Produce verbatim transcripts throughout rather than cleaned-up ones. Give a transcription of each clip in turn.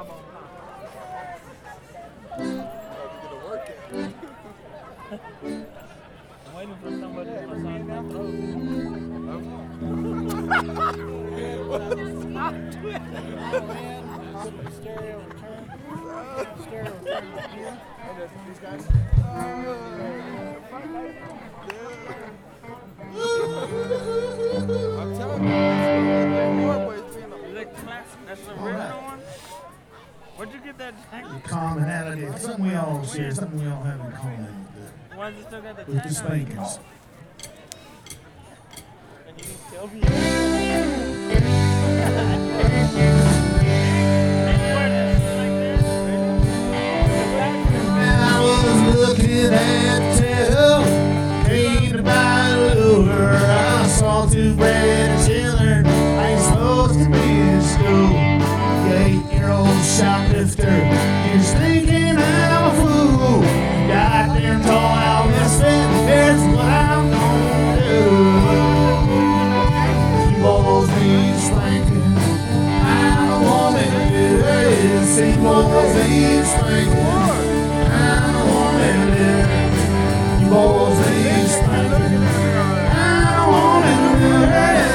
I'm waiting for somebody to massage my throat. Stereo return. Stereo return right here. These guys. I'm telling you, is that classic? That's the original one? Where'd you get that tag? The commonality, something we all share, something we all have in common. Why does it still got the With tag the on it? spankings. And you need to tell me. I was looking at the tail, painted by the lure. I saw two bad children, ain't supposed to be in school. The eight-year-old shoplifter, you're thinking I'm a fool. Got them tall out misfit, here's what I'm gonna do. You boys need spanking, I'm a woman to do this. You boys need spanking, I'm a woman to do it. You boys need spanking, I'm a woman to do it.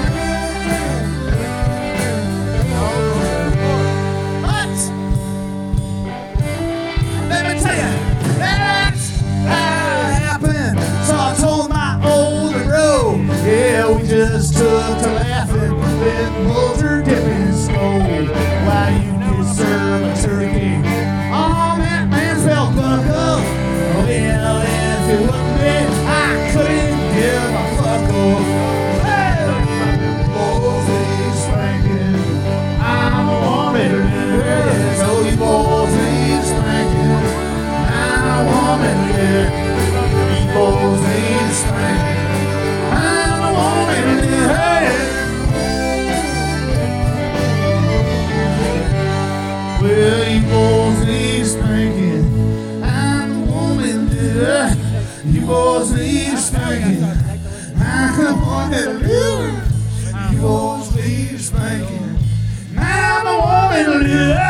But let me tell you, that's how it happened. So I told my old bro, yeah, we just took to laughing with Bulger dipping skull while you could serve a turkey on that man's belt buckle. Well, if it wasn't me, I couldn't give a fuck off. Hey, boys need spanking, I'm a woman to do it. So you boys need spanking, I'm a woman to do it. You boys need spanking, I'm a woman to do it. Well, you boys need spanking, I'm a woman to do it. You boys need spanking, I'm a woman to do it. You boys need spanking, I'm a woman to do it.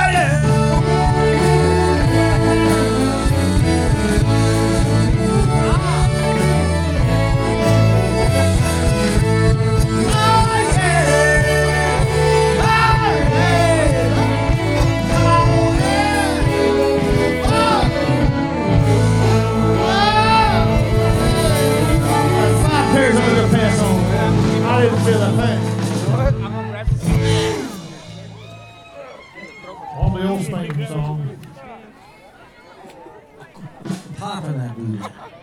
I didn't feel a thing. On the old spanking song. Popping that booty.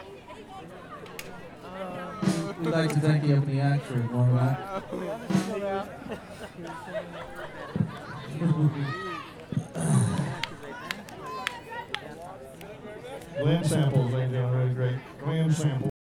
We'd like to thank the opening act for going back. Glenn samples, ladies and gentlemen, really great. Glenn samples.